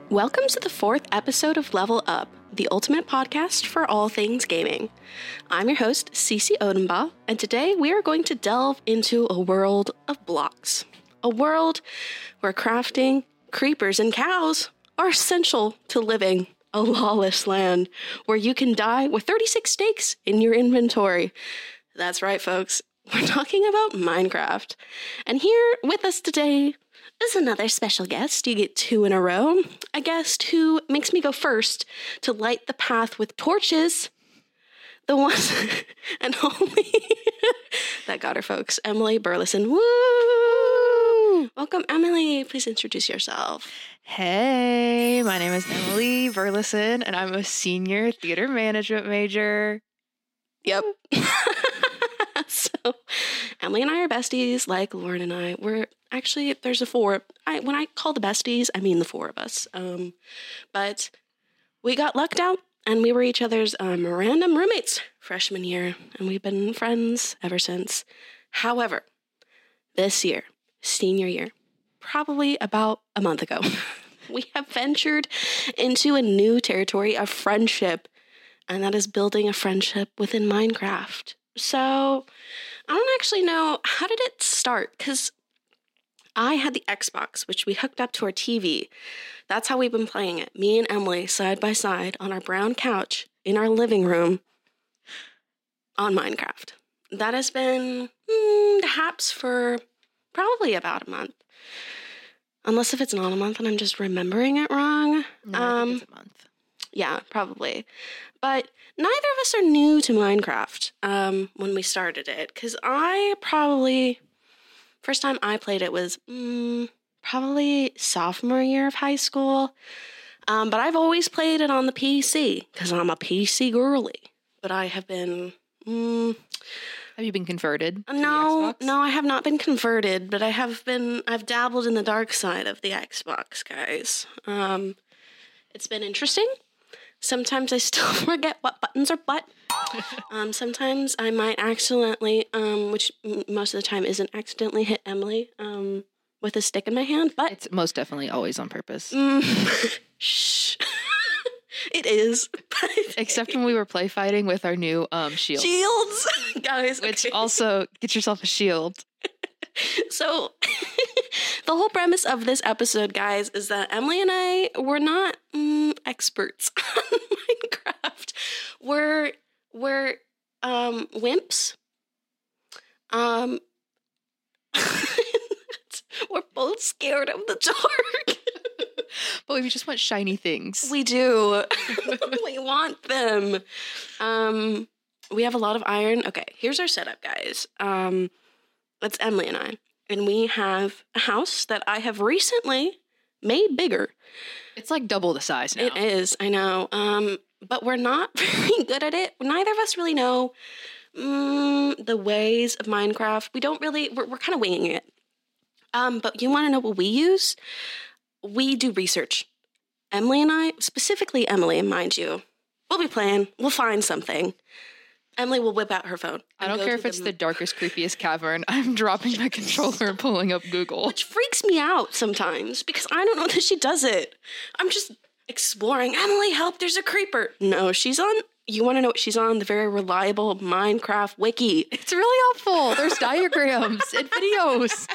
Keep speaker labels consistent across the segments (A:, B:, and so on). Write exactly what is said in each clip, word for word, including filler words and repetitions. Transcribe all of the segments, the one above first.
A: Welcome to the fourth episode of Level Up, the ultimate podcast for all things gaming. I'm your host, Cece Odenbaugh, and today we are going to delve into a world of blocks. A world where crafting, creepers, and cows are essential to living. A lawless land where you can die with thirty-six steaks in your inventory. That's right, folks. We're talking about Minecraft. And here with us today is another special guest. You get two in a row. A guest who makes me go first to light the path with torches. The one and only that got her, folks. Emily Burleson. Woo! Welcome, Emily. Please introduce yourself.
B: Hey, my name is Emily Burleson, and I'm a senior theater management major.
A: Yep. So, Emily and I are besties, like Lauren and I. We're actually, there's a four. I, when I call the besties, I mean the four of us. Um, but we got lucked out, and we were each other's um, random roommates freshman year, and we've been friends ever since. However, this year, senior year, probably about a month ago, we have ventured into a new territory of friendship, and that is building a friendship within Minecraft. So, I don't actually know, how did it start? Because I had the Xbox, which we hooked up to our T V. That's how we've been playing it. Me and Emily, side by side, on our brown couch, in our living room, on Minecraft. That has been, mm, perhaps for probably about a month. Unless if it's not a month and I'm just remembering it wrong.
B: No,
A: um,
B: I think it's a month.
A: Yeah, probably. But neither of us are new to Minecraft um, when we started it. Because I probably, first time I played it was mm, probably sophomore year of high school. Um, but I've always played it on the P C because I'm a P C girly. But I have been... Mm,
B: Have you been converted to
A: no,
B: the Xbox?
A: no, I have not been converted, but I have been, I've dabbled in the dark side of the Xbox, guys. Um, it's been interesting. Sometimes I still forget what buttons are what. um, sometimes I might accidentally, um, which m- most of the time isn't accidentally, hit Emily um, with a stick in my hand, but...
B: It's most definitely always on purpose.
A: Mm, shh. It is.
B: Except when we were play fighting with our new um, shield.
A: Shields! Guys,
B: Which
A: okay.
B: also, get yourself a shield.
A: So, the whole premise of this episode, guys, is that Emily and I, we're not mm, experts on Minecraft. We're, we're, um, wimps. Um, we're both scared of the dark.
B: But we just want shiny things.
A: We do. We want them. Um, we have a lot of iron. Okay, here's our setup, guys. Um, it's Emily and I. And we have a house that I have recently made bigger.
B: It's like double the size now.
A: It is, I know. Um, but we're not very good at it. Neither of us really know mm, the ways of Minecraft. We don't really, we're, we're kind of winging it. Um, but you want to know what we use? We do research. Emily and I, specifically Emily, mind you, we'll be playing. We'll find something. Emily will whip out her phone.
B: I don't care if it's the darkest, creepiest cavern. I'm dropping my controller and pulling up Google.
A: Which freaks me out sometimes because I don't know that she does it. I'm just exploring. Emily, help, there's a creeper. No, she's on, you want to know what she's on? The very reliable Minecraft wiki.
B: It's really helpful. There's diagrams and videos.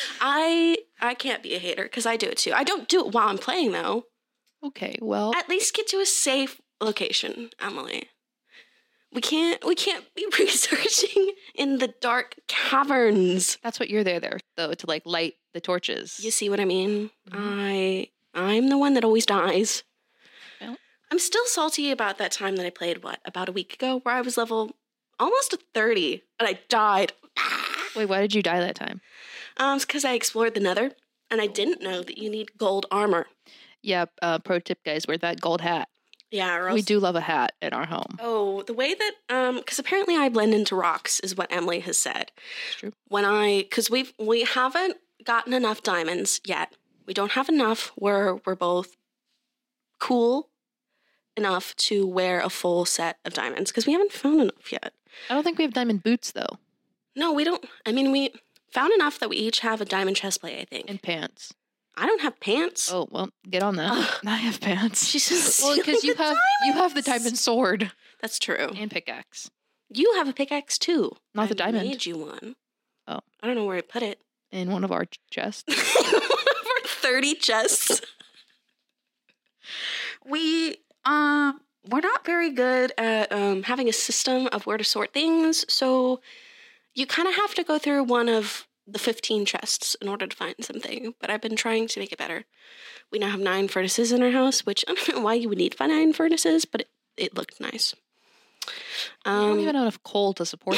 A: I I can't be a hater because I do it too. I don't do it while I'm playing though.
B: Okay, well.
A: At least get to a safe location, Emily. We can't we can't be researching in the dark caverns.
B: That's what you're there there though, to like light the torches.
A: You see what I mean?
B: Mm-hmm.
A: I I'm the one that always dies.
B: Well.
A: I'm still salty about that time that I played, what, about a week ago, where I was level almost at thirty, and I died.
B: Wait, why did you die that time?
A: Um, it's because I explored the nether, and I didn't know that you need gold armor.
B: Yeah, uh, pro tip, guys, wear that gold hat.
A: Yeah, or else...
B: We do love a hat in our home.
A: Oh, the way that, um, because apparently I blend into rocks is what Emily has said.
B: It's true.
A: When I, because we've, we haven't gotten enough diamonds yet. We don't have enough where we're both cool enough to wear a full set of diamonds, because we haven't found enough yet.
B: I don't think we have diamond boots, though.
A: No, we don't. I mean, we found enough that we each have a diamond chestplate, I think.
B: And pants.
A: I don't have pants.
B: Oh, well, get on that.
A: Ugh.
B: I have pants.
A: She's just
B: well, because you have you have the diamond sword
A: That's true.
B: and pickaxe.
A: You have a pickaxe too.
B: Not the
A: I
B: diamond.
A: made you one.
B: Oh.
A: I don't know where I put it.
B: In one of our chests.
A: For thirty chests. We um we're not very good at um having a system of where to sort things, so you kind of have to go through one of the fifteen chests in order to find something, but I've been trying to make it better. We now have nine furnaces in our house, which I don't know why you would need nine furnaces, but it, it looked nice.
B: Um, I don't even have enough coal to support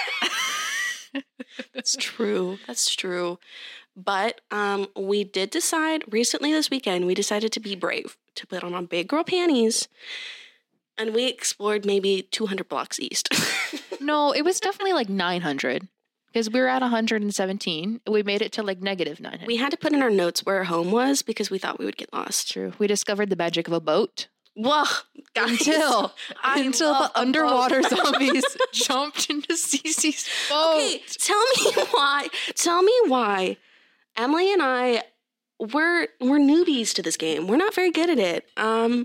B: it.
A: That's true. That's true. But um, we did decide recently this weekend, we decided to be brave, to put on our big girl panties, and we explored maybe two hundred blocks east.
B: No, it was definitely like nine hundred. Because we were at one hundred seventeen. We made it to like negative nine hundred.
A: We had to put in our notes where our home was because we thought we would get lost.
B: True. We discovered the magic of a boat.
A: Whoa, guys.
B: Until,
A: I
B: until
A: love
B: the
A: a
B: underwater
A: boat.
B: zombies jumped into Cece's boat.
A: Okay, tell me why. Tell me why Emily and I, we're, we're newbies to this game. We're not very good at it. Um,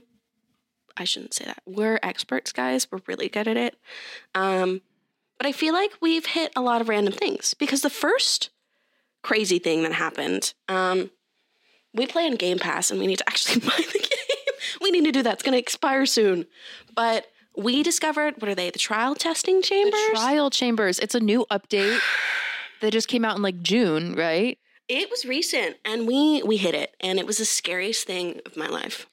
A: I shouldn't say that. We're experts, guys. We're really good at it. Um, but I feel like we've hit a lot of random things because the first crazy thing that happened, um, we play on Game Pass and we need to actually buy the game. We need to do that. It's going to expire soon. But we discovered, what are they? The trial testing chambers?
B: The trial chambers. It's a new update that just came out in like June, right?
A: It was recent, and we we hit it, and it was the scariest thing of my life.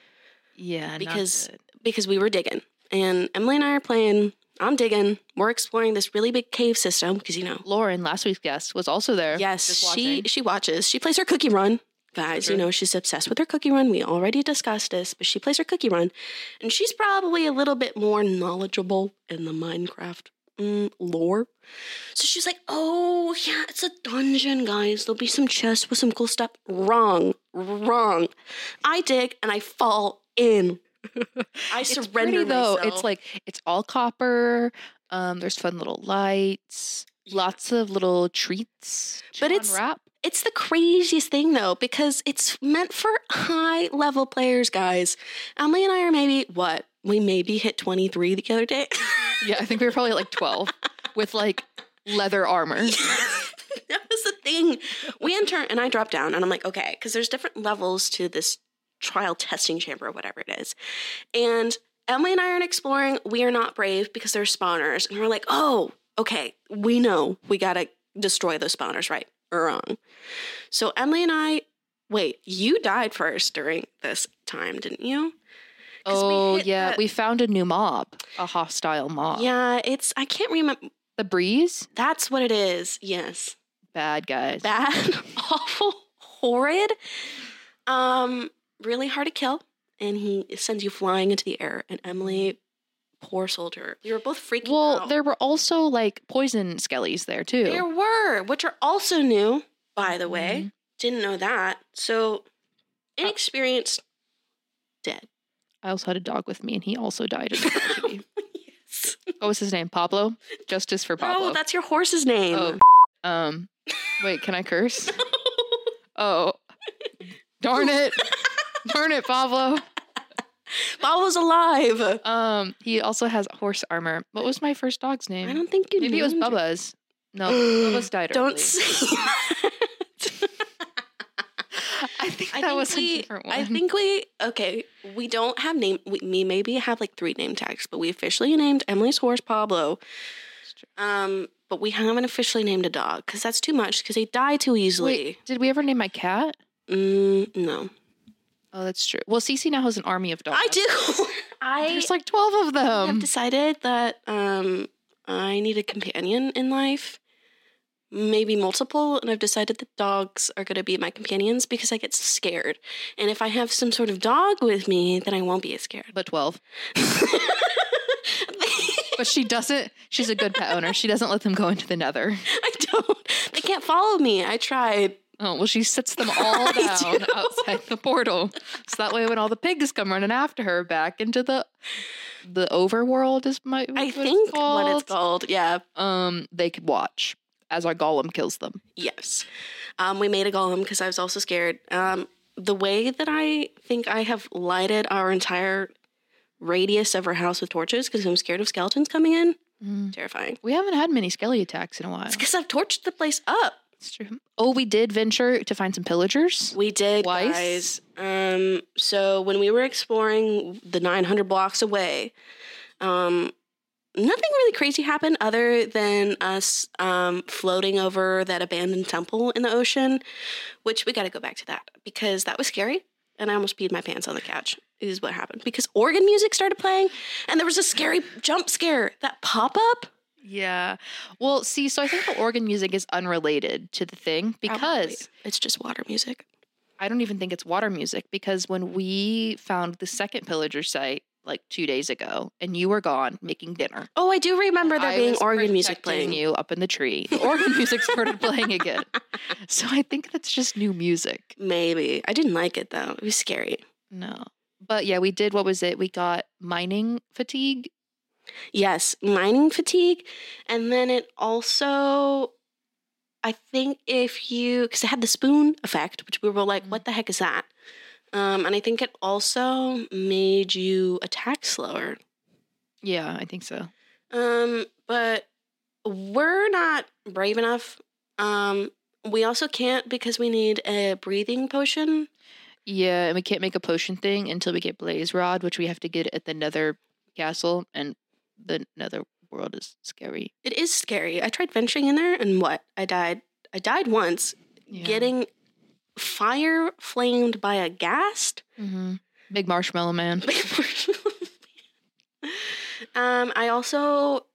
B: Yeah,
A: because because we were digging, and Emily and I are playing. I'm digging. We're exploring this really big cave system because you know
B: Lauren, last week's guest, was also there.
A: Yes,
B: just
A: she
B: watching.
A: she watches. She plays her cookie run, guys.
B: True.
A: You know she's obsessed with her cookie run. We already discussed this, but she plays her cookie run, and she's probably a little bit more knowledgeable in the Minecraft mm, lore. So she's like, "Oh yeah, it's a dungeon, guys. There'll be some chests with some cool stuff." Wrong, wrong. I dig and I fall in. I
B: It's
A: surrender
B: pretty, though.
A: myself.
B: It's like it's all copper. Um, there's fun little lights, lots of little treats. to
A: But it's-
B: unwrap.
A: It's the craziest thing, though, because it's meant for high-level players, guys. Emily and I are maybe, what? We maybe hit twenty-three the other day.
B: Yeah, I think we were probably like twelve with like leather armor.
A: That was the thing. We enter, and I drop down, and I'm like, okay, because there's different levels to this trial testing chamber or whatever it is. And Emily and I are exploring. We are not brave because there's spawners. And we're like, oh, okay, we know we got to destroy those spawners, right or wrong. So Emily and I, wait, you died first during this time, didn't you? 'Cause we
B: Oh,
A: hit
B: yeah.
A: that-
B: We found a new mob, a hostile mob.
A: Yeah, it's, I can't remember.
B: The Breeze?
A: That's what it is. Yes.
B: Bad guys.
A: Bad, awful, horrid, um, really hard to kill. And he sends you flying into the air. And Emily, poor soldier, we were both freaking
B: Well,
A: out.
B: there were also like poison skellies there too.
A: There were, which are also new, by the way.
B: Mhm.
A: Didn't know that. So, inexperienced, dead.
B: I also had a dog with me and he also died in the tragedy.
A: Yes.
B: What was his name? Pablo? Justice for Pablo.
A: No, that's your horse's name.
B: Oh, um, wait, can I curse? Oh, darn it. Darn it, Pablo.
A: Pablo's alive.
B: Um, he also has horse armor. What was my first dog's name?
A: I don't think you
B: Maybe it was
A: named
B: Bubba's. No, Bubba's died
A: Don't
B: early.
A: say that.
B: I think
A: I
B: that
A: think
B: was
A: we,
B: a different one.
A: I think we, okay, we don't have name, we, me maybe have like three name tags, but we officially named Emily's horse Pablo. Um, but we haven't officially named a dog because that's too much because they die too easily.
B: Wait, did we ever name my cat?
A: Mm, no.
B: Oh, that's true. Well, Cece now has an army of dogs.
A: I do. I
B: There's like twelve of them.
A: have decided that um, I need a companion in life. Maybe multiple, and I've decided that dogs are going to be my companions because I get scared. And if I have some sort of dog with me, then I won't be as scared.
B: But twelve. But she doesn't, she's a good pet owner. She doesn't let them go into the nether.
A: I don't. They can't follow me. I tried.
B: Oh, well, she sits them all
A: I
B: down
A: do.
B: outside the portal. So that way when all the pigs come running after her back into the the overworld is my
A: I
B: what
A: think
B: it's called.
A: what it's called. Yeah.
B: Um, they could watch as our golem kills them.
A: Yes. Um, we made a golem because I was also scared. Um, the way that I think I have lighted our entire radius of our house with torches because I'm scared of skeletons coming in. Mm. Terrifying.
B: We haven't had many skelly attacks in a while.
A: It's because I've torched the place up.
B: It's true. Oh, we did venture to find some pillagers.
A: We did,
B: Twice.
A: guys. Um, so when we were exploring the nine hundred blocks away, um, nothing really crazy happened other than us um, floating over that abandoned temple in the ocean, which we got to go back to that because that was scary. And I almost peed my pants on the couch is what happened because organ music started playing and there was a scary jump scare. That pop-up.
B: Yeah. Well, see, so I think the organ music is unrelated to the thing because
A: Probably. It's just water music.
B: I don't even think it's water music because when we found the second pillager site like two days ago and you were gone making dinner.
A: Oh, I do remember there
B: I
A: being
B: was
A: organ music playing.
B: You up in the tree. The organ music started playing again. So I think that's just new music.
A: Maybe. I didn't like it though. It was scary.
B: No. But yeah, we did, what was it? We got mining fatigue.
A: Yes, mining fatigue. And then it also, I think if you, because it had the spoon effect, which we were like, what the heck is that? Um, and I think it also made you attack slower.
B: Yeah, I think so.
A: Um, but we're not brave enough. Um, we also can't because we need a breathing potion.
B: Yeah, and we can't make a potion thing until we get Blaze Rod, which we have to get at the Nether Castle, and the Nether world is scary.
A: It is scary. I tried venturing in there, and what? I died. I died once, yeah. Getting fire flamed by a ghast.
B: Mm-hmm. Big marshmallow man.
A: Big marshmallow man. um, I also...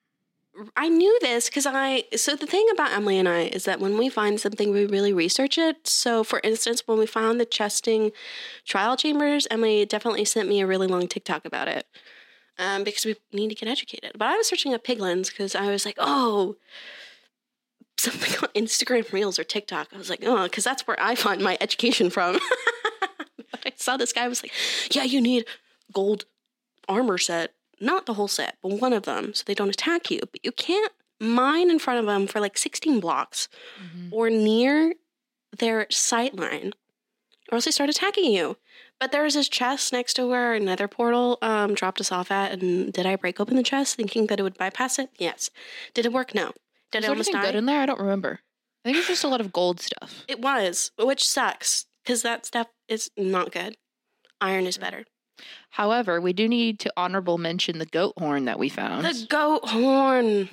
A: I knew this because I, so the thing about Emily and I is that when we find something, we really research it. So for instance, when we found the chesting trial chambers, Emily definitely sent me a really long TikTok about it um, because we need to get educated. But I was searching up piglins because I was like, oh, something on Instagram Reels or TikTok. I was like, oh, because that's where I find my education from. But I saw this guy was like, yeah, you need gold armor set. Not the whole set, but one of them, so they don't attack you. But you can't mine in front of them for like sixteen blocks mm-hmm. or near their sight line, or else they start attacking you. But there was this chest next to where our nether portal um, dropped us off at, and did I break open the chest thinking that it would bypass it? Yes. Did it work? No. Did
B: it
A: almost die?
B: Good in there? I don't remember. I think it's just a lot of gold stuff.
A: It was, which sucks, because that stuff is not good. Iron is better.
B: However, we do need to honorable mention the goat horn that we found.
A: The goat horn.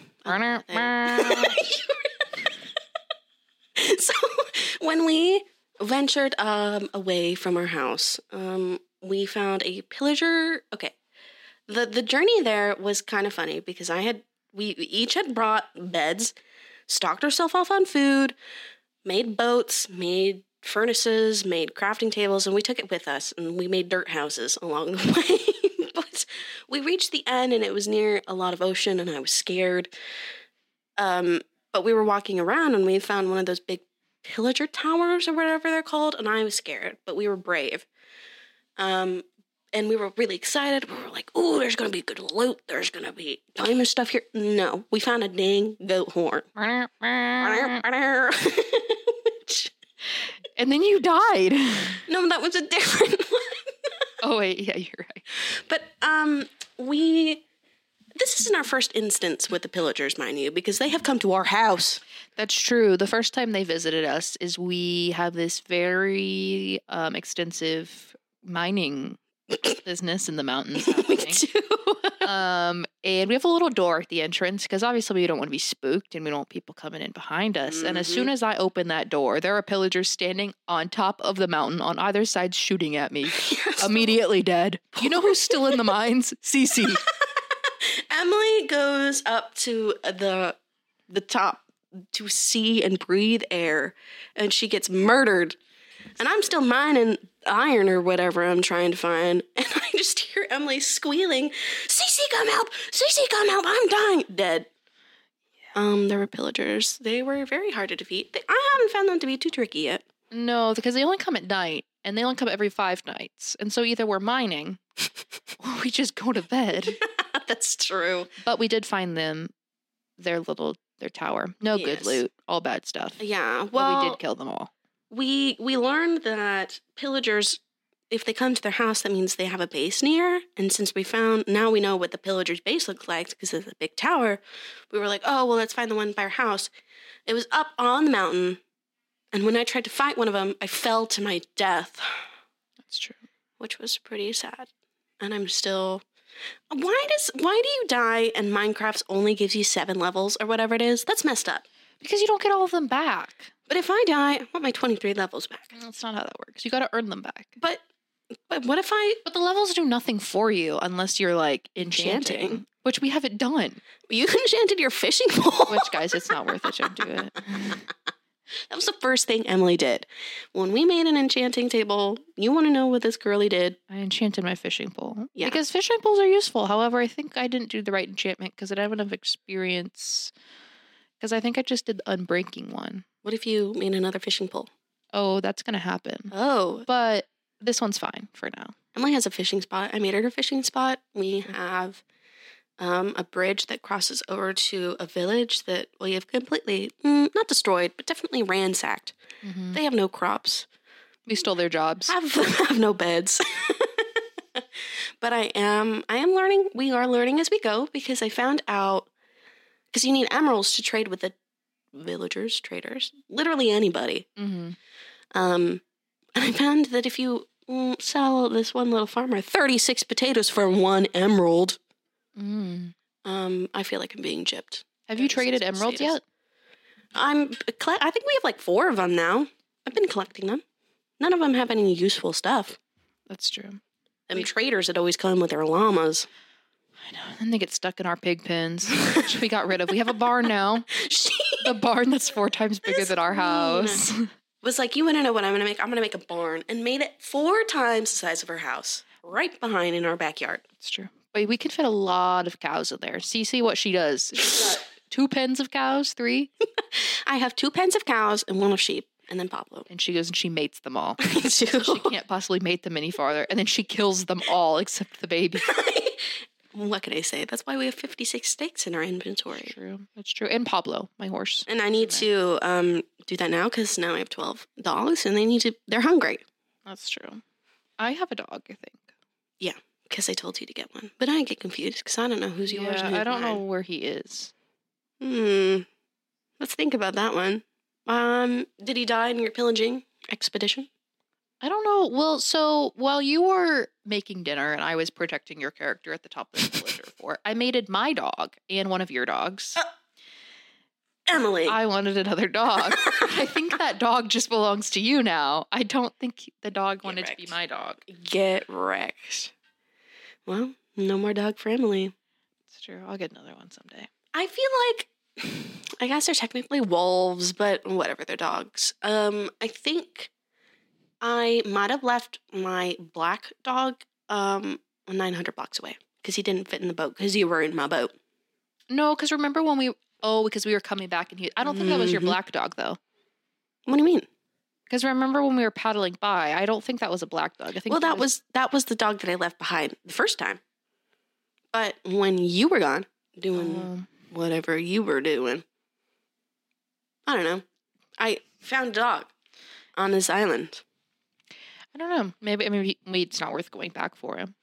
A: So when we ventured um, away from our house, um, we found a pillager. Okay, the the journey there was kind of funny because I had we each had brought beds, stocked ourselves off on food, made boats, made furnaces, made crafting tables, and we took it with us, and we made dirt houses along the way. But we reached the end, and it was near a lot of ocean, and I was scared. Um, but we were walking around, and we found one of those big pillager towers or whatever they're called, and I was scared, but we were brave. Um, and we were really excited. We were like, "Ooh, there's gonna be good loot. There's gonna be diamond stuff here." No, we found a dang goat horn.
B: And then you died.
A: No, that was a different one.
B: Oh, wait. Yeah, you're right.
A: But um, we... This isn't our first instance with the pillagers, mind you, because they have come to our house.
B: That's true. The first time they visited us is we have this very um, extensive mining business in the mountains happening.
A: We do.
B: um, and we have a little door at the entrance because obviously we don't want to be spooked and we don't want people coming in behind us. Mm-hmm. And as soon as I open that door, there are pillagers standing on top of the mountain on either side shooting at me. Yes. Immediately dead. You know who's still in the mines? Cece.
A: Emily goes up to the the top to see and breathe air, and she gets murdered. And I'm still mining iron or whatever I'm trying to find. And I just hear Emily squealing, "Cece, come help! Cece, come help! I'm dying!" Dead. Yeah. Um, there were pillagers. They were very hard to defeat. They, I haven't found them to be too tricky yet.
B: No, because they only come at night, and they only come every five nights. And so either we're mining, or we just go to bed.
A: That's true.
B: But we did find them, their little their tower. No
A: Yes.
B: good loot. All bad stuff.
A: Yeah,
B: Well,
A: well,
B: we did kill them all.
A: we we learned that pillagers, if they come to their house, that means they have a base near. And since we found, now we know what the pillager's base looks like because of the big tower, we were like, oh, well, let's find the one by our house. It was up on the mountain. And when I tried to fight one of them, I fell to my death.
B: That's true.
A: Which was pretty sad. And I'm still... Why does why do you die and Minecraft only gives you seven levels or whatever it is? That's messed up.
B: Because you don't get all of them back.
A: But if I die, I want my twenty-three levels back.
B: That's not how that works. You got to earn them back.
A: But but what if I...
B: But the levels do nothing for you unless you're, like, enchanting.
A: Enchanting.
B: Which we haven't done.
A: You enchanted your fishing pole.
B: Which, guys, it's not worth it. Don't do it.
A: That was the first thing Emily did. When we made an enchanting table, you want to know what this girlie did?
B: I enchanted my fishing pole.
A: Yeah.
B: Because fishing poles are useful. However, I think I didn't do the right enchantment because I didn't have enough experience. Because I think I just did the unbreaking one.
A: What if you made another fishing pole?
B: Oh, that's going to happen.
A: Oh.
B: But this one's fine for now.
A: Emily has a fishing spot. I made her a fishing spot. We have um, a bridge that crosses over to a village that we have completely, mm, not destroyed, but definitely ransacked.
B: Mm-hmm.
A: They have no crops.
B: We stole their jobs.
A: Have, have no beds. But I am, I am learning. We are learning as we go because I found out, because you need emeralds to trade with the villagers, traders, literally anybody.
B: Mm-hmm.
A: Um, and I found that if you mm, sell this one little farmer thirty-six potatoes for one emerald,
B: Mm.
A: um, I feel like I'm being gypped.
B: Have you traded
A: thirty-six
B: emeralds
A: potatoes.
B: yet?
A: I'm, I think we have like four of them now. I've been collecting them. None of them have any useful stuff.
B: That's true.
A: Them
B: We-
A: traders that always come with their llamas.
B: I know. And then they get stuck in our pig pens, which we got rid of. We have a barn now. The barn that's four times bigger
A: That's
B: than our
A: mean.
B: house.
A: Was like, you want to know what I'm going to make? I'm going to make a barn, and made it four times the size of her house, right behind in our backyard.
B: It's true. But we can fit a lot of cows in there. See, see what she does. She's got two pens of cows, three.
A: I have two pens of cows and one of sheep, and then Pablo.
B: And she goes and she mates them all.
A: Me too.
B: She can't possibly mate them any farther. And then she kills them all except the baby.
A: What can I say? That's why we have fifty-six steaks in our inventory.
B: True. That's true. And Pablo, my horse.
A: And I need to um, do that now because now I have twelve dogs, and they need to. They're hungry.
B: That's true. I have a dog, I think.
A: Yeah, because I told you to get one, but I get confused because I don't know who's yours.
B: Yeah,
A: and who's
B: I don't know
A: mine.
B: where he is.
A: Hmm. Let's think about that one. Um, did he die in your pillaging expedition?
B: I don't know. Well, so while you were making dinner and I was protecting your character at the top of the villager fort, I mated my dog and one of your dogs.
A: Uh, Emily.
B: I wanted another dog. I think that dog just belongs to you now. I don't think the dog
A: Get
B: wanted to
A: wrecked.
B: be my dog.
A: Get wrecked. Well, no more dog for Emily.
B: It's true. I'll get another one someday.
A: I feel like, I guess they're technically wolves, but whatever, they're dogs. Um, I think I might have left my black dog um nine hundred blocks away because he didn't fit in the boat because you were in my boat.
B: No, because remember when we... Oh, because we were coming back and he... I don't think that was your
A: Mhm.
B: black dog, though.
A: What do you mean?
B: Because remember when we were paddling by, I don't think that was a black dog. I think
A: Well,
B: it
A: that was that was the dog that I left behind the first time. But when you were gone doing
B: Um,
A: whatever you were doing, I don't know. I found a dog on this island.
B: I don't know. Maybe, I mean, maybe it's not worth going back for him.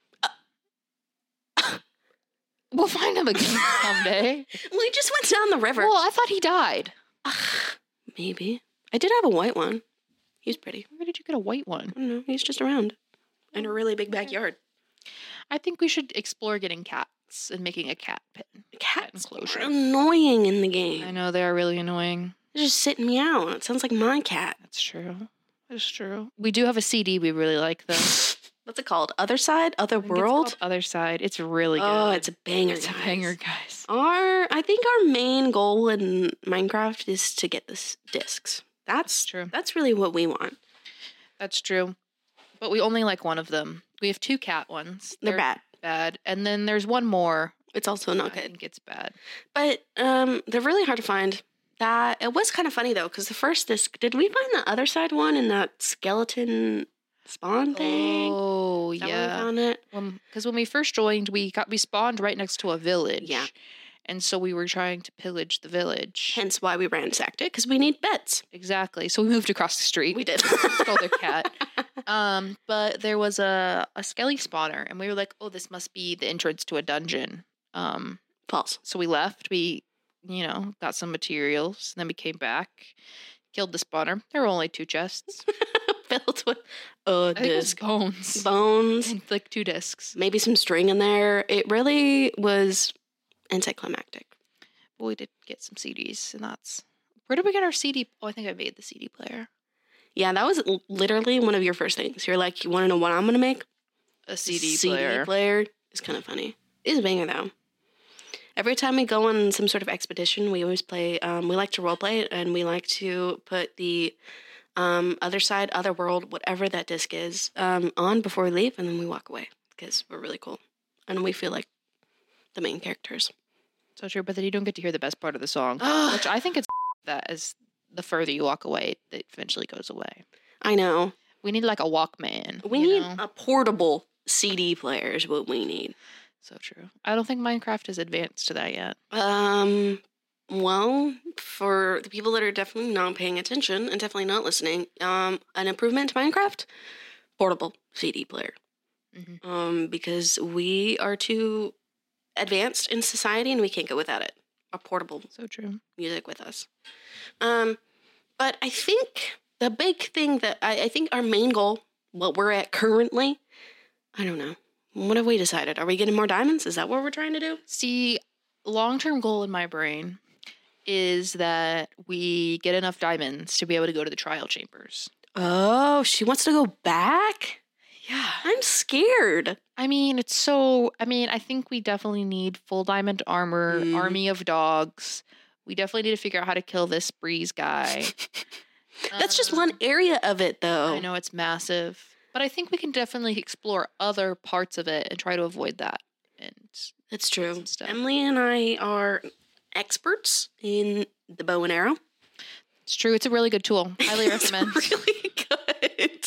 B: We'll find him again someday.
A: We just went down the river.
B: Well, I thought he died.
A: Maybe. I did have a white one. He was pretty.
B: Where did you get a white one?
A: I don't know. He's just around. In a really big backyard.
B: I think we should explore getting cats and making a cat pen.
A: Cats
B: enclosure.
A: are annoying in the game.
B: I know they are really annoying.
A: They're just sitting me out. It sounds like my cat.
B: That's true. That's true. We do have a C D we really like, though.
A: What's it called? Other Side? Other
B: I think it's
A: World?
B: called Other Side. It's really good.
A: Oh, it's a banger.
B: It's a
A: guys.
B: banger, guys.
A: Our, I think our main goal in Minecraft is to get this discs. That's
B: That's true.
A: That's really what we want.
B: That's true. But we only like one of them. We have two cat ones.
A: They're, bad.
B: bad. And then there's one more.
A: It's also not
B: I
A: good.
B: think it's bad.
A: But um, they're really hard to find. That it was kind of funny though, because the first disc, did we find the Other Side one in that skeleton spawn thing?
B: Oh,
A: Is that where we
B: yeah.
A: found it?
B: Because when we first joined, we got we spawned right next to a village.
A: Yeah.
B: And so we were trying to pillage the village.
A: Hence why we ransacked it, because we need beds.
B: Exactly. So we moved across the street.
A: We did.
B: Stole their cat. Um, but there was a, a skelly spawner, and we were like, oh, this must be the entrance to a dungeon. Um,
A: False.
B: so we left. We, you know, got some materials. And then we came back, killed the spawner. There were only two chests.
A: Filled with a
B: I think it was
A: disc.
B: bones.
A: Bones.
B: And like two discs.
A: Maybe some string in there. It really was anticlimactic.
B: But we did get some C Ds, and that's... Where did we get our C D? Oh, I think I made the C D player.
A: Yeah, that was l- literally one of your first things. You're like, you want to know what I'm going to make?
B: A C D
A: C D
B: player.
A: player. It's kind of funny. It's a banger, though. Every time we go on some sort of expedition, we always play, um, we like to roleplay, and we like to put the um, other side, other world, whatever that disc is, um, on before we leave, and then we walk away, because we're really cool. And we feel like the main characters.
B: So true, but then you don't get to hear the best part of the song,
A: Ugh.
B: which I think it's that as the further you walk away, it eventually goes away.
A: I know.
B: We need like a Walkman.
A: We
B: you
A: need
B: know?
A: a portable C D player is what we need.
B: So true. I don't think Minecraft has advanced to that yet.
A: Um, well, for the people that are definitely not paying attention and definitely not listening, um, an improvement to Minecraft, portable C D player.
B: Mm-hmm.
A: Um, because we are too advanced in society and we can't go without it. A portable
B: So true.
A: music with us. Um, but I think the big thing that I, I think our main goal, what we're at currently, I don't know. What have we decided? Are we getting more diamonds? Is that what we're trying to do?
B: See, long-term goal in my brain is that we get enough diamonds to be able to go to the trial chambers.
A: Oh, she wants to go back?
B: Yeah.
A: I'm scared.
B: I mean, it's so... I mean, I think we definitely need full diamond armor,
A: Mm.
B: army of dogs. We definitely need to figure out how to kill this Breeze guy.
A: That's just
B: Um,
A: one area of it, though.
B: I know it's massive. But I think we can definitely explore other parts of it and try to avoid that. And
A: That's true.
B: some stuff.
A: Emily and I are experts in the bow and arrow.
B: It's true. It's a really good tool. Highly recommend.
A: It's really good.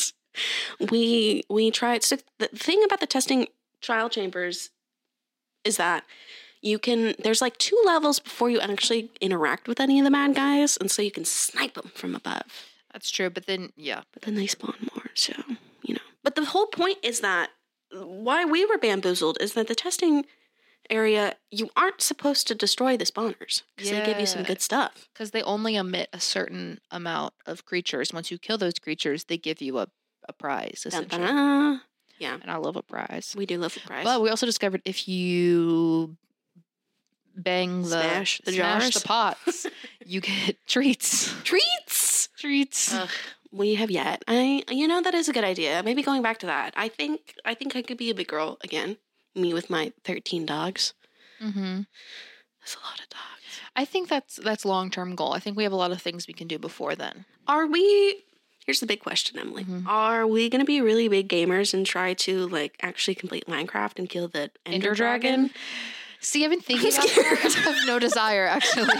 A: We we tried. So the thing about the testing trial chambers is that you can. There's like two levels before you actually interact with any of the bad guys, and so you can snipe them from above.
B: That's true. But then, yeah.
A: But then they spawn more, so you know. But the whole point is that why we were bamboozled is that the testing area, you aren't supposed to destroy the spawners because they give you some
B: Yeah.
A: good stuff.
B: Because they only emit a certain amount of creatures. Once you kill those creatures, they give you a, a prize,
A: Dun,
B: essentially.
A: dun, dun. Yeah,
B: And I love a prize.
A: we do love the prize.
B: But we also discovered if you bang the
A: Smash the
B: smash
A: jars.
B: the pots, you get treats.
A: Treats.
B: Treats.
A: Ugh, we have yet. I, you know, that is a good idea. Maybe going back to that. I think, I think I could be a big girl again. Me with my thirteen dogs.
B: Mm-hmm.
A: That's a lot of dogs.
B: I think that's that's long term goal. I think we have a lot of things we can do before then.
A: Are we? Here's the big question, Emily.
B: Mhm.
A: Are we going to be really big gamers and try to like actually complete Minecraft and kill the Ender,
B: Ender
A: Dragon?
B: Dragon? See, I've been thinking
A: I'm
B: about that. I
A: scared.
B: have no desire, actually.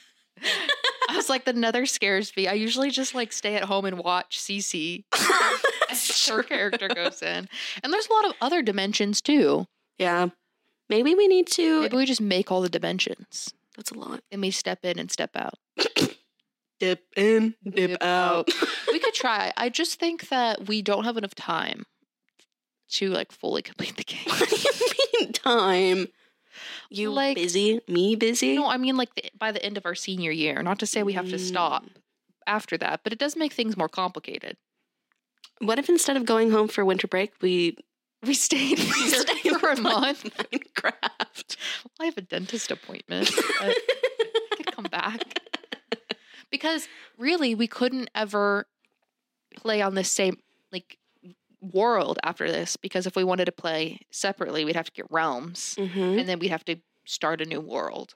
B: I was like, the nether scares me. I usually just like stay at home and watch Cece as her character goes in. And there's a lot of other dimensions too.
A: Yeah. Maybe we need to.
B: Maybe we just make all the dimensions
A: That's a lot.
B: and we step in and step out.
A: Dip in, dip,
B: Dip
A: out.
B: We could try. I just think that we don't have enough time to like fully complete the game.
A: What do you mean time? You
B: Like-
A: busy? Me busy?
B: No, I mean like the, by the end of our senior year. Not to say we have to stop after that, but it does make things more complicated.
A: What if instead of going home for winter break, we
B: We stayed
A: we
B: here
A: stay
B: for a
A: and
B: month.
A: play Minecraft?
B: I have a dentist appointment. But I could come back. Because really, we couldn't ever play on the same like world after this. Because if we wanted to play separately, we'd have to get realms,
A: Mm-hmm.
B: and then we'd have to start a new world.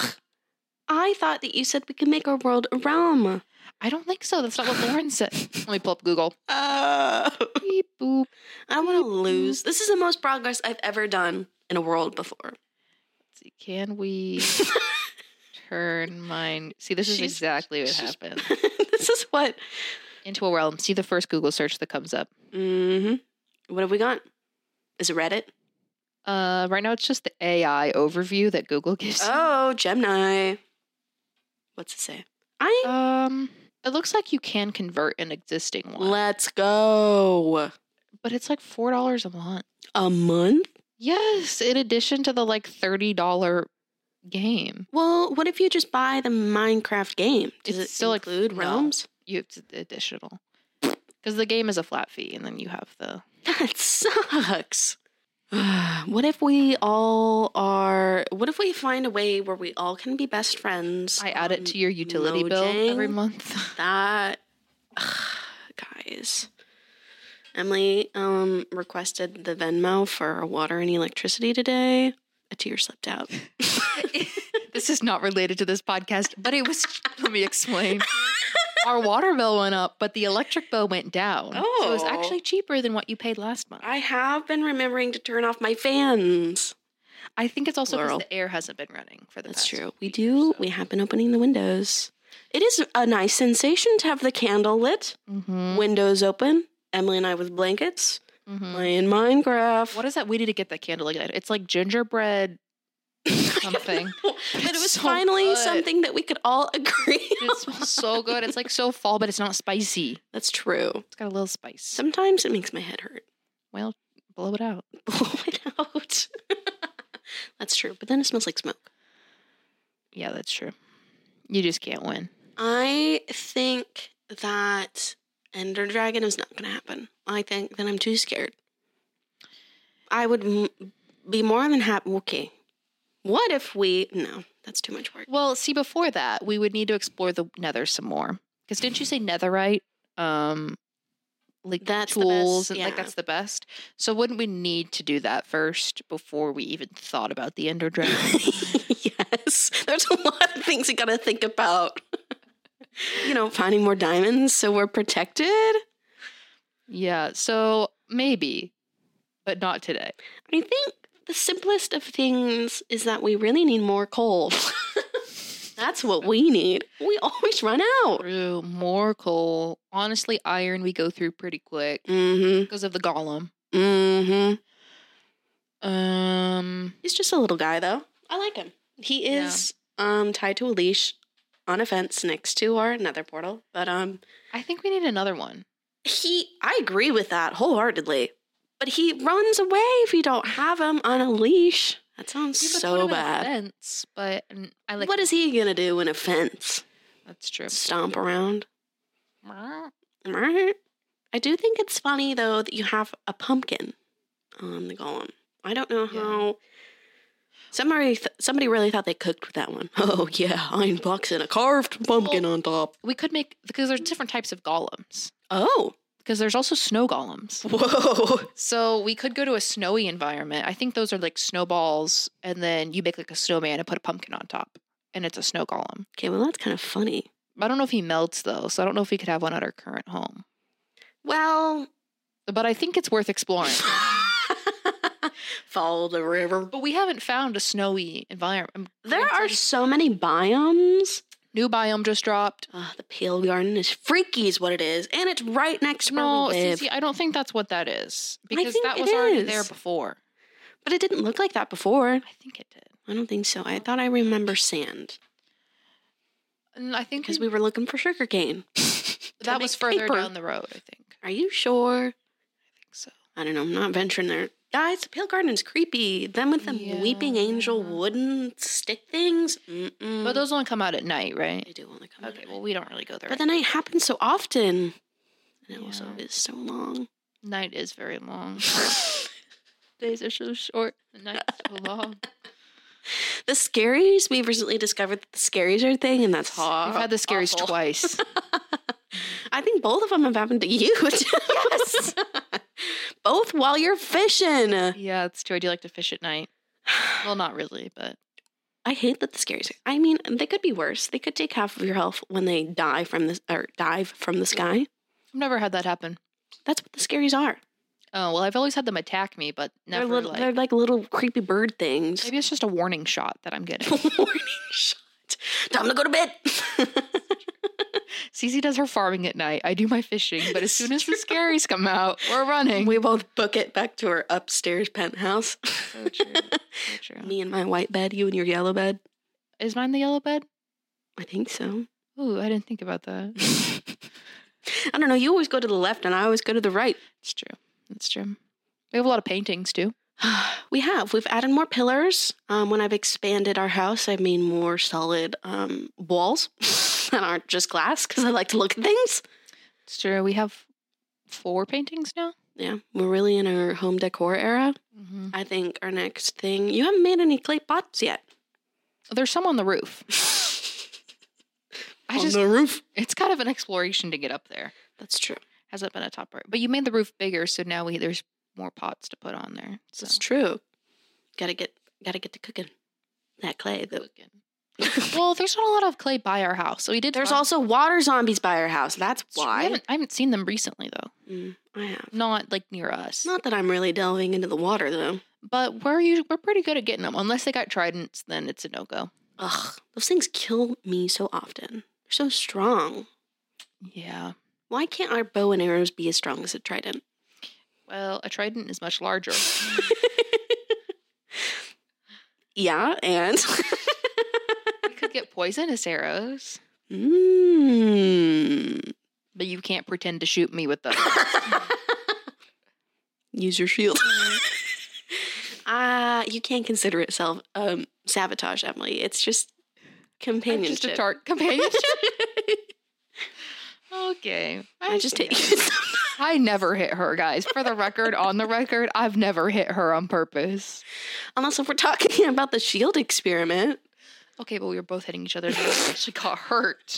A: I thought that you said we could make our world a realm.
B: I don't think so. That's not what Lauren said. Let me pull up Google.
A: Oh.
B: Beep boop.
A: I don't want to lose. This is the most progress I've ever done in a world before.
B: Let's see, can we turn mine? See, this is
A: She's-
B: exactly what
A: she's-
B: happened.
A: This is what.
B: Into a realm. See the first Google search that comes up.
A: Mm-hmm. What have we got? Is it Reddit?
B: Uh, right now it's just the A I overview that Google gives.
A: Oh, Gemini. What's it say? I
B: Um, it looks like you can convert an existing one,
A: let's go.
B: but it's like four dollars a month.
A: A month?
B: Yes, in addition to the like thirty dollar game.
A: Well, what if you just buy the Minecraft game? Does
B: It's
A: it
B: still, like,
A: include
B: no.
A: realms?
B: You it's additional because the game is a flat fee, and then you have the.
A: That sucks. What if we all are? What if we find a way where we all can be best friends?
B: I add it
A: on
B: to your utility bill every
A: Mojang?
B: month.
A: That, guys. Emily um requested the Venmo for water and electricity today. A tear slipped out.
B: This is not related to this podcast, but it was. Let me explain. Our water bill went up, but the electric bill went down. So it was
A: Oh.
B: actually cheaper than what you paid last month.
A: I have been remembering to turn off my fans.
B: I think it's also because
A: Plural.
B: the air hasn't been running for the
A: That's
B: past
A: true. We
B: week
A: do.
B: or so.
A: We have been opening the windows. It is a nice sensation to have the candle lit,
B: Mhm.
A: windows open. Emily and I with blankets
B: Mhm.
A: playing Minecraft.
B: What is that? We need to get that candle again. It's like gingerbread something.
A: But it
B: It's
A: was
B: so
A: finally
B: good.
A: something that we could all agree
B: It
A: on.
B: smells so good. It's like so fall, but it's not spicy.
A: That's true.
B: It's got a little spice.
A: Sometimes it makes my head hurt.
B: Well, blow it out.
A: Blow it out. That's true. But then it smells like smoke.
B: Yeah, that's true. You just can't win.
A: I think that Ender Dragon is not going to happen. I think that I'm too scared. I would m- be more than happy. Okay. What if we. No, that's too much work.
B: Well, see, before that, we would need to explore the nether some more. Because didn't you say netherite? Um, like
A: That's the
B: tools
A: best,
B: and like
A: yeah.
B: that's the best. So wouldn't we need to do that first before we even thought about the Ender Dragon?
A: Yes. There's a lot of things you got to think about. You know, finding more diamonds so we're protected.
B: Yeah, so maybe, but not today.
A: I think the simplest of things is that we really need more coal. That's what we need. We always run out.
B: True, more coal. Honestly, iron we go through pretty quick
A: Mm-hmm.
B: because of the golem.
A: Mm-hmm.
B: Um,
A: He's just a little guy, though. I like him. He is um tied to a leash on a fence next to our nether portal. But um,
B: I think we need another one.
A: he, I agree with that wholeheartedly. But he runs away if you don't have him on a leash. That sounds
B: You could put
A: so
B: him in a
A: bad.
B: fence, but mm, I like.
A: What is he gonna do in a fence?
B: That's true.
A: Stomp around? I do think it's funny though that you have a pumpkin on the golem. I don't know
B: Yeah.
A: how. Somebody, th- somebody really thought they cooked with that one. Oh yeah, iron blocks and a carved pumpkin on top.
B: We could make because there's different types of golems.
A: Oh,
B: Because there's also snow golems.
A: whoa!
B: So we could go to a snowy environment. I think those are like snowballs, and then you make like a snowman and put a pumpkin on top, and it's a snow golem.
A: Okay, well that's kind of funny.
B: I don't know if he melts though, so I don't know if we could have one at our current home.
A: Well,
B: But I think it's worth exploring.
A: follow the river.
B: But we haven't found a snowy environment.
A: There are so many biomes.
B: New biome just dropped.
A: Uh, the Pale Garden is freaky, is what it is, and it's right next to where
B: No,
A: we
B: see,
A: live.
B: see, I don't think that's what that is
A: I
B: because
A: think
B: that
A: it
B: was already
A: is.
B: there before.
A: But it didn't look like that before.
B: I think it did.
A: I don't think so. I thought I remember sand
B: And I think
A: because we were looking for sugarcane.
B: that
A: make
B: was further
A: paper.
B: down the road. I think.
A: Are you sure?
B: I think so.
A: I don't know. I'm not venturing there. Guys, the Pale Garden is creepy. Them with the weeping angel
B: Yeah.
A: wooden stick things. Mm-mm.
B: But those only come out at night, right?
A: They do only come out
B: Okay,
A: at
B: well,
A: night.
B: we don't really go there.
A: But the night happens so often. And it also
B: Yeah.
A: is so long.
B: Night is very long. Days are so short. The night is so long.
A: The scaries, we've recently discovered that the scaries are a thing, and that's hard.
B: We've had the scaries
A: awful.
B: twice.
A: I think both of them have happened to you. Yes. Both while you're fishing.
B: Yeah, it's true. I do like to fish at night. Well, not really, but
A: I hate that the scaries are. I mean, they could be worse. They could take half of your health when they die from the or dive from the sky.
B: I've never had that happen.
A: That's what the scaries are.
B: Oh, well, I've always had them attack me, but never
A: they're, little,
B: like.
A: they're like little creepy bird things.
B: Maybe it's just a warning shot that I'm getting.
A: Warning shot. Time to go to bed.
B: Cece does her farming at night. I do my fishing. But as soon as the scaries come out, we're running.
A: We both book it back to our upstairs penthouse.
B: So true. So true.
A: Me and my white bed, you and your yellow bed.
B: Is mine the yellow bed?
A: I think so.
B: Ooh, I didn't think about that.
A: I don't know. You always go to the left and I always go to the right.
B: It's true. It's true. We have a lot of paintings, too.
A: We have. We've added more pillars. Um, when I've expanded our house, I've made more solid um, walls that aren't just glass because I like to look at things.
B: It's true. We have four paintings now.
A: Yeah, we're really in our home decor era.
B: Mm-hmm.
A: I think our next thing... You haven't made any clay pots yet.
B: There's some on the roof. I
A: on
B: just,
A: the roof?
B: It's kind of an exploration to get up there.
A: That's true.
B: Hasn't been a top part. But you made the roof bigger, so now we there's more pots to put on there. So.
A: That's true. Gotta get gotta get to cooking. That clay. Though.
B: Well, there's not a lot of clay by our house, so we did.
A: There's
B: find...
A: also water zombies by our house. That's why.
B: I haven't, I haven't seen them recently, though.
A: Mm, I have.
B: Not, like, near us.
A: Not that I'm really delving into the water, though.
B: But we're usually, we're pretty good at getting them. Unless they got tridents, then it's a no-go.
A: Ugh, those things kill me so often. They're so strong.
B: Yeah.
A: Why can't our bow and arrows be as strong as a trident?
B: Well, a trident is much larger.
A: Yeah, and...
B: You could get poisonous arrows.
A: Mm.
B: But you can't pretend to shoot me with them.
A: Use your shield. Ah, uh, you can't consider it self um, sabotage, Emily. It's just companionship.
B: Just a tart companionship. Okay.
A: I, I just hit you.
B: I never hit her, guys. For the record, on the record, I've never hit her on purpose.
A: Unless if we're talking about the shield experiment.
B: Okay, but we were both hitting each other and we actually got hurt.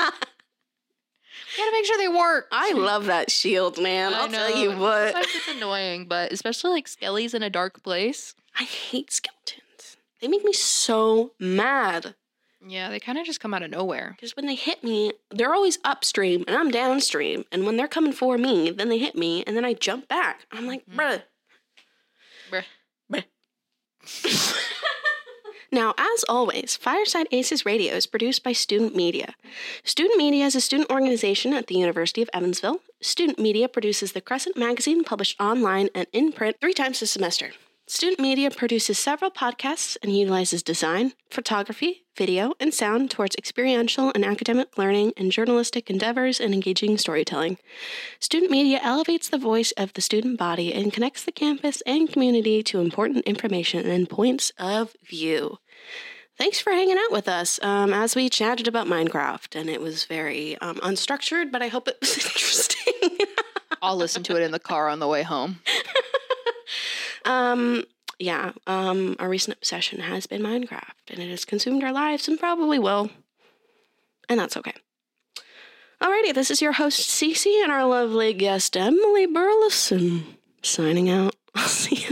B: We gotta make sure they work.
A: I love that shield, man.
B: I
A: I'll
B: know.
A: tell you what.
B: Sometimes it's annoying, but especially like skellies in a dark place.
A: I hate skeletons. They make me so mad.
B: Yeah, they kind of just come out of nowhere.
A: Because when they hit me, they're always upstream and I'm downstream. And when they're coming for me, then they hit me and then I jump back. I'm like, mm-hmm. bruh.
B: Bruh.
A: Bruh. Now, as always, Fireside Aces Radio is produced by Student Media. Student Media is a student organization at the University of Evansville. Student Media produces the Crescent magazine, published online and in print three times a semester. Student Media produces several podcasts and utilizes design, photography, video, and sound towards experiential and academic learning and journalistic endeavors and engaging storytelling. Student Media elevates the voice of the student body and connects the campus and community to important information and points of view. Thanks for hanging out with us um, as we chatted about Minecraft, and it was very um, unstructured, but I hope it was interesting.
B: I'll listen to it in the car on the way home.
A: Um, yeah, um, our recent obsession has been Minecraft, and it has consumed our lives and probably will. And that's okay. Alrighty, this is your host, Cece, and our lovely guest, Emily Burleson, signing out. I'll see you